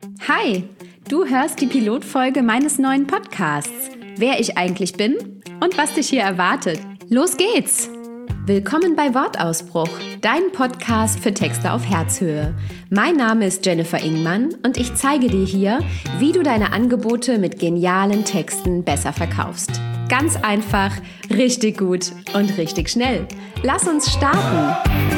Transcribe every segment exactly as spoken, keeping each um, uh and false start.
Hi, du hörst die Pilotfolge meines neuen Podcasts, wer ich eigentlich bin und was dich hier erwartet. Los geht's! Willkommen bei Wortausbruch, dein Podcast für Texte auf Herzhöhe. Mein Name ist Jennifer Ingmann und ich zeige dir hier, wie du deine Angebote mit genialen Texten besser verkaufst. Ganz einfach, richtig gut und richtig schnell. Lass uns starten!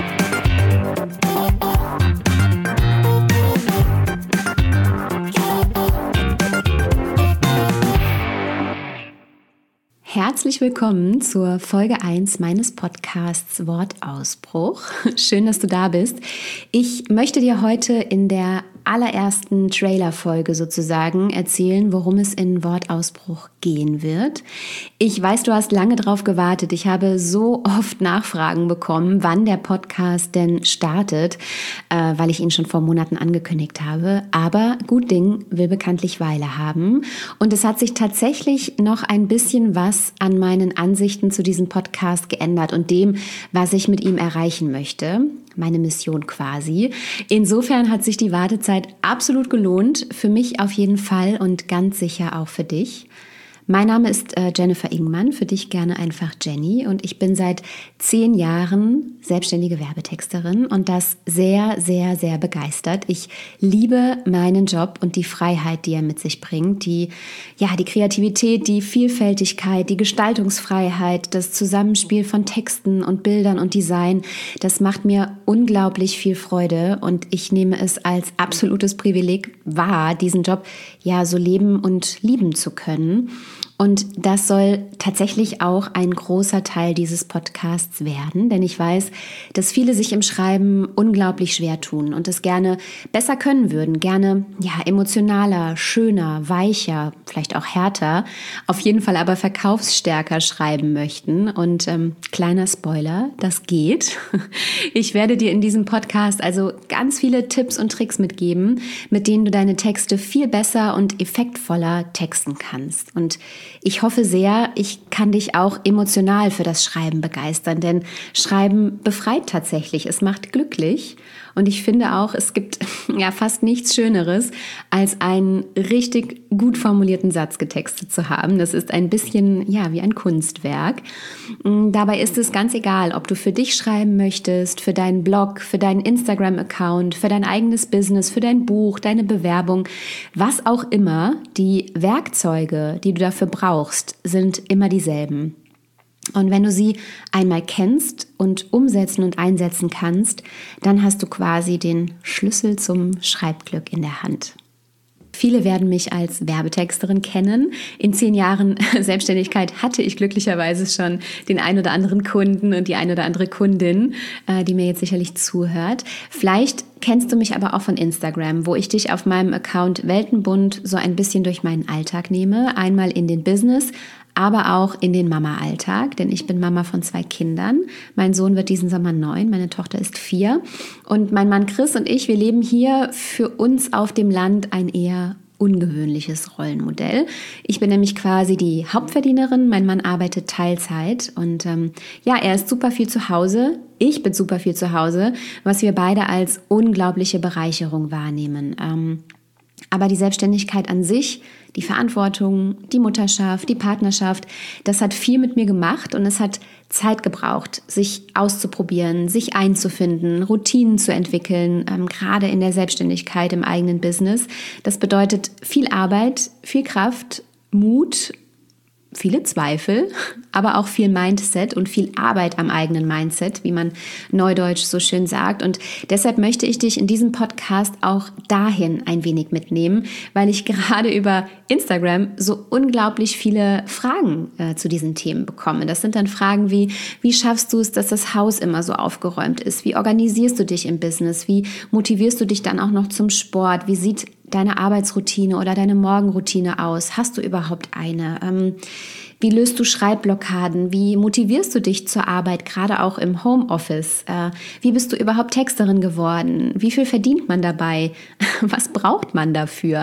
Herzlich willkommen zur Folge eins meines Podcasts Wortausbruch. Schön, dass du da bist. Ich möchte dir heute in der allerersten Trailer-Folge sozusagen erzählen, worum es in Wortausbruch gehen wird. Ich weiß, du hast lange drauf gewartet. Ich habe so oft Nachfragen bekommen, wann der Podcast denn startet, äh, weil ich ihn schon vor Monaten angekündigt habe. Aber gut Ding will bekanntlich Weile haben. Und es hat sich tatsächlich noch ein bisschen was an meinen Ansichten zu diesem Podcast geändert und dem, was ich mit ihm erreichen möchte. Meine Mission quasi. Insofern hat sich die Wartezeit absolut gelohnt, für mich auf jeden Fall und ganz sicher auch für dich. Mein Name ist äh, Jennifer Ingmann, für dich gerne einfach Jenny, und ich bin seit zehn Jahren selbstständige Werbetexterin und das sehr, sehr, sehr begeistert. Ich liebe meinen Job und die Freiheit, die er mit sich bringt, die, ja, die Kreativität, die Vielfältigkeit, die Gestaltungsfreiheit, das Zusammenspiel von Texten und Bildern und Design. Das macht mir unglaublich viel Freude und ich nehme es als absolutes Privileg wahr, diesen Job ja so leben und lieben zu können. Und das soll tatsächlich auch ein großer Teil dieses Podcasts werden, denn ich weiß, dass viele sich im Schreiben unglaublich schwer tun und es gerne besser können würden, gerne ja emotionaler, schöner, weicher, vielleicht auch härter, auf jeden Fall aber verkaufsstärker schreiben möchten. Und ähm, kleiner Spoiler, das geht. Ich werde dir in diesem Podcast also ganz viele Tipps und Tricks mitgeben, mit denen du deine Texte viel besser und effektvoller texten kannst. Und ich hoffe sehr, ich kann dich auch emotional für das Schreiben begeistern, denn Schreiben befreit tatsächlich, es macht glücklich. Und ich finde auch, es gibt ja fast nichts Schöneres, als einen richtig gut formulierten Satz getextet zu haben. Das ist ein bisschen ja wie ein Kunstwerk. Dabei ist es ganz egal, ob du für dich schreiben möchtest, für deinen Blog, für deinen Instagram-Account, für dein eigenes Business, für dein Buch, deine Bewerbung, was auch immer. Die Werkzeuge, die du dafür brauchst, sind immer dieselben. Und wenn du sie einmal kennst und umsetzen und einsetzen kannst, dann hast du quasi den Schlüssel zum Schreibglück in der Hand. Viele werden mich als Werbetexterin kennen. In zehn Jahren Selbstständigkeit hatte ich glücklicherweise schon den ein oder anderen Kunden und die ein oder andere Kundin, die mir jetzt sicherlich zuhört. Vielleicht kennst du mich aber auch von Instagram, wo ich dich auf meinem Account Weltenbunt so ein bisschen durch meinen Alltag nehme. Einmal in den Business, aber auch in den Mama-Alltag, denn ich bin Mama von zwei Kindern. Mein Sohn wird diesen Sommer neun, meine Tochter ist vier. Und mein Mann Chris und ich, wir leben hier für uns auf dem Land ein eher ungewöhnliches Rollenmodell. Ich bin nämlich quasi die Hauptverdienerin, mein Mann arbeitet Teilzeit und ähm, ja, er ist super viel zu Hause, ich bin super viel zu Hause, was wir beide als unglaubliche Bereicherung wahrnehmen. Ähm, aber die Selbstständigkeit an sich, die Verantwortung, die Mutterschaft, die Partnerschaft, das hat viel mit mir gemacht und es hat Zeit gebraucht, sich auszuprobieren, sich einzufinden, Routinen zu entwickeln, ähm, gerade in der Selbstständigkeit im eigenen Business. Das bedeutet viel Arbeit, viel Kraft, Mut, viele Zweifel, aber auch viel Mindset und viel Arbeit am eigenen Mindset, wie man neudeutsch so schön sagt. Und deshalb möchte ich dich in diesem Podcast auch dahin ein wenig mitnehmen, weil ich gerade über Instagram so unglaublich viele Fragen äh, zu diesen Themen bekomme. Das sind dann Fragen wie, wie schaffst du es, dass das Haus immer so aufgeräumt ist? Wie organisierst du dich im Business? Wie motivierst du dich dann auch noch zum Sport? Wie sieht deine Arbeitsroutine oder deine Morgenroutine aus? Hast du überhaupt eine? Ähm, wie löst du Schreibblockaden? Wie motivierst du dich zur Arbeit, gerade auch im Homeoffice? Äh, wie bist du überhaupt Texterin geworden? Wie viel verdient man dabei? Was braucht man dafür?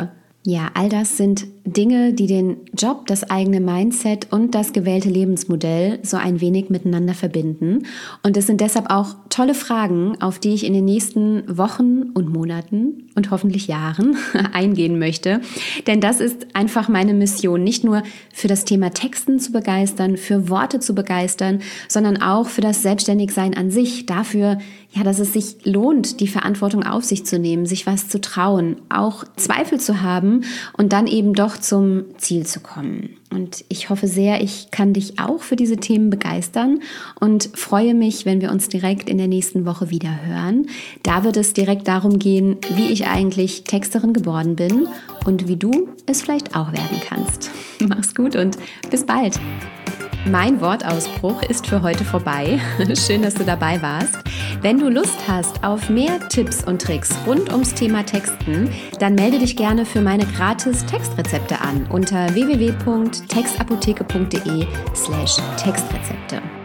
Ja, all das sind Dinge, die den Job, das eigene Mindset und das gewählte Lebensmodell so ein wenig miteinander verbinden. Und es sind deshalb auch tolle Fragen, auf die ich in den nächsten Wochen und Monaten und hoffentlich Jahren eingehen möchte. Denn das ist einfach meine Mission, nicht nur für das Thema Texten zu begeistern, für Worte zu begeistern, sondern auch für das Selbstständigsein an sich, dafür, ja, dass es sich lohnt, die Verantwortung auf sich zu nehmen, sich was zu trauen, auch Zweifel zu haben und dann eben doch zum Ziel zu kommen. Und ich hoffe sehr, ich kann dich auch für diese Themen begeistern und freue mich, wenn wir uns direkt in der nächsten Woche wieder hören. Da wird es direkt darum gehen, wie ich eigentlich Texterin geworden bin und wie du es vielleicht auch werden kannst. Mach's gut und bis bald. Mein Wortausbruch ist für heute vorbei. Schön, dass du dabei warst. Wenn du Lust hast auf mehr Tipps und Tricks rund ums Thema Texten, dann melde dich gerne für meine gratis Textrezepte an unter w w w punkt textapotheke punkt de slash Textrezepte.